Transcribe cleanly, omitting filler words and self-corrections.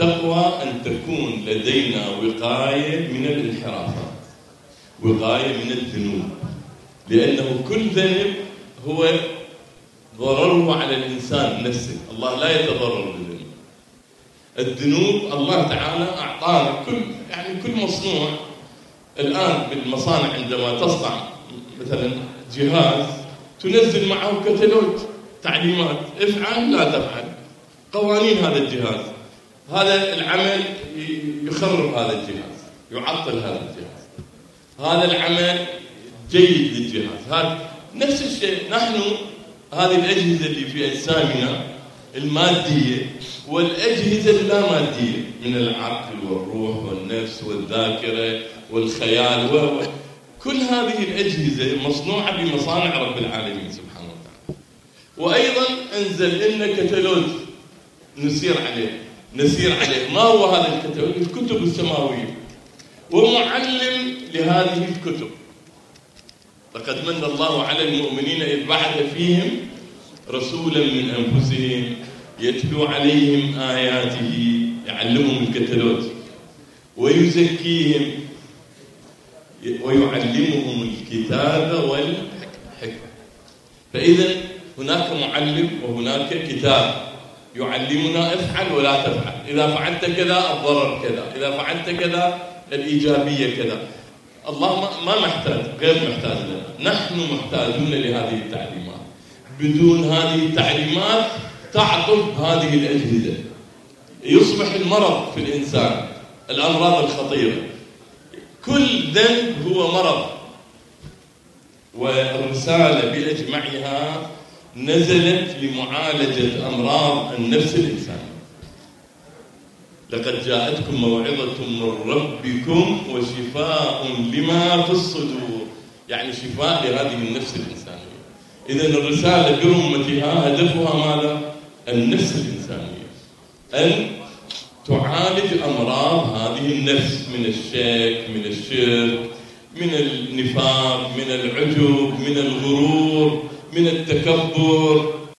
التقوى أن تكون لدينا وقاية من الانحرافات، وقاية من الذنوب، لأنه كل ذنب هو ضرره على الإنسان نفسه. الله لا يتضرر بالذنوب. الذنوب الله تعالى أعطانا كل مصنوع الآن بالمصانع، عندما تصنع مثلا جهاز تنزل معه كتالوج تعليمات، افعل لا تفعل، قوانين هذا الجهاز. هذا العمل يخرب هذا الجهاز، يعطل هذا الجهاز، هذا العمل جيد للجهاز. هذا نفس الشيء. نحن هذه الأجهزة اللي في أجسامنا المادية والأجهزة اللا مادية من العقل والروح والنفس والذاكرة والخيال كل هذه الأجهزة مصنوعة بمصانع رب العالمين سبحانه وتعالى. وأيضا أنزل لنا كتالوج نسير عليه. ما هو هذا الكتالوج؟ الكتب السماوية، ومعلم لهذه الكتب. لقد من الله على المؤمنين إذ بعث فيهم رسولا من أنفسهم يتلو عليهم آياته، يعلمهم الكتالوج، ويزكيهم ويعلمهم الكتاب والحكمة. فإذا هناك معلم وهناك كتاب يعلمنا افعل ولا تفعل، إذا فعلت كذا الضرر كذا، إذا فعلت كذا الإيجابية كذا. الله ما محتاج، غير محتاج لنا، نحن محتاجون لهذه التعليمات. بدون هذه التعليمات تعطل هذه الأجهزة، يصبح المرض في الإنسان، الأمراض الخطيرة. كل ذنب هو مرض، والرسالة بأجمعها نزلت لمعالجة أمراض النفس الإنسانية. لقد جاءتكم موعظة من ربكم وشفاء لما في الصدور، يعني شفاء لهذه النفس الإنسانية. إذن الرسالة برمتها هدفها ماذا؟ النفس الإنسانية، أن تعالج أمراض هذه النفس من الشك، من الشرك، من النفاق، من العجب، من الغرور، من التكبر،